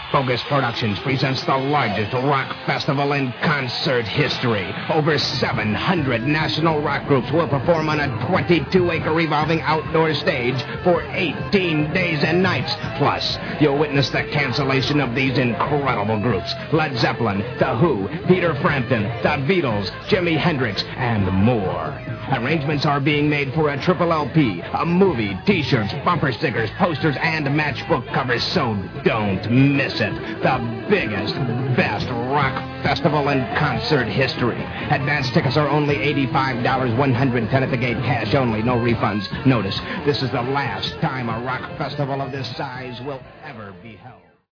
Bogus Productions presents the largest rock festival in concert history. Over 700 national rock groups will perform on a 22-acre revolving outdoor stage for 18 days and nights. Plus, you'll witness the cancellation of these incredible groups: Led Zeppelin, The Who, Peter Frampton, The Beatles, Jimi Hendrix, and more. Arrangements are being made for a triple LP, a movie, T-shirts, bumper stickers, posters, and matchbook covers, so don't miss it. The biggest, best rock festival in concert history. Advance tickets are only $85, $110 at the gate, cash only, no refunds. Notice, this is the last time a rock festival of this size will ever be held.